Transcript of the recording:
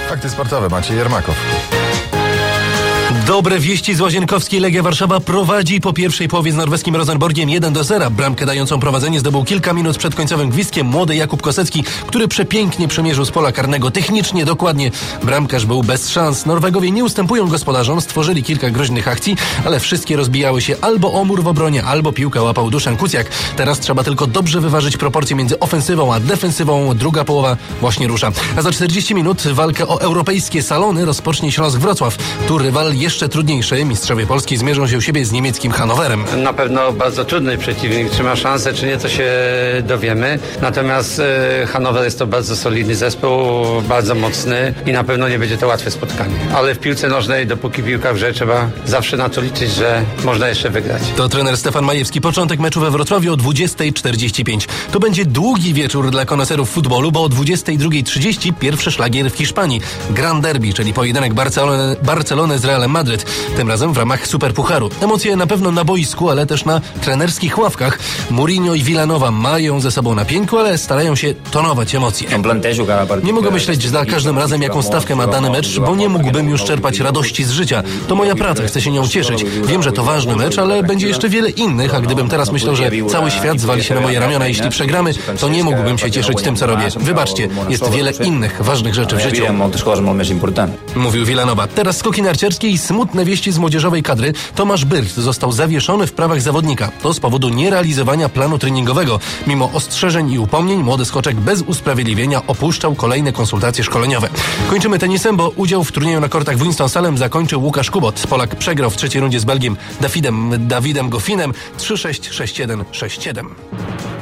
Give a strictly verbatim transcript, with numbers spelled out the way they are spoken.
Fakty sportowe, Maciej Jermakow. Dobre wieści z Łazienkowskiej. Legia Warszawa prowadzi po pierwszej połowie z norweskim Rosenborgiem jeden do zera. Bramkę dającą prowadzenie zdobył kilka minut przed końcowym gwizdkiem młody Jakub Kosecki, który przepięknie przemierzył z pola karnego. Technicznie, dokładnie. Bramkarz był bez szans. Norwegowie nie ustępują gospodarzom, stworzyli kilka groźnych akcji, ale wszystkie rozbijały się albo o mur w obronie, albo piłkę łapał Duszan Kucjak. Teraz trzeba tylko dobrze wyważyć proporcje między ofensywą a defensywą. Druga połowa właśnie rusza. A za czterdzieści minut walkę o europejskie salony rozpocznie Śląsk Wrocław. Tu rywal jeszcze trudniejszy. Mistrzowie Polski zmierzą się u siebie z niemieckim Hannoverem. Na pewno bardzo trudny przeciwnik. Czy ma szansę, czy nie, to się dowiemy. Natomiast e, Hannover jest to bardzo solidny zespół, bardzo mocny i na pewno nie będzie to łatwe spotkanie. Ale w piłce nożnej, dopóki piłka w grze, trzeba zawsze na to liczyć, że można jeszcze wygrać. To trener Stefan Majewski. Początek meczu we Wrocławiu o dwudziesta czterdzieści pięć. To będzie długi wieczór dla koneserów futbolu, bo o dwudziesta druga trzydzieści pierwszy szlagier w Hiszpanii. Grand Derby, czyli pojedynek Barcelony, Barcelony z Realem Madryt. Tym razem w ramach Superpucharu. Emocje na pewno na boisku, ale też na trenerskich ławkach. Mourinho i Villanova mają ze sobą na pięku, ale starają się tonować emocje. Nie mogę myśleć za każdym razem, jaką stawkę ma dany mecz, bo nie mógłbym już czerpać radości z życia. To moja praca, chcę się nią cieszyć. Wiem, że to ważny mecz, ale będzie jeszcze wiele innych, a gdybym teraz myślał, że cały świat zwali się na moje ramiona, jeśli przegramy, to nie mógłbym się cieszyć tym, co robię. Wybaczcie, jest wiele innych ważnych rzeczy w życiu. Mówił Villanova. Teraz skoki narciarskie i smutne wieści z młodzieżowej kadry. Tomasz Byrt został zawieszony w prawach zawodnika. To z powodu nierealizowania planu treningowego. Mimo ostrzeżeń i upomnień młody skoczek bez usprawiedliwienia opuszczał kolejne konsultacje szkoleniowe. Kończymy tenisem, bo udział w turnieju na kortach w Winston-Salem zakończył Łukasz Kubot. Polak przegrał w trzeciej rundzie z Belgiem Dawidem, Dawidem Goffinem trzy sześć, sześć jeden, sześć siedem.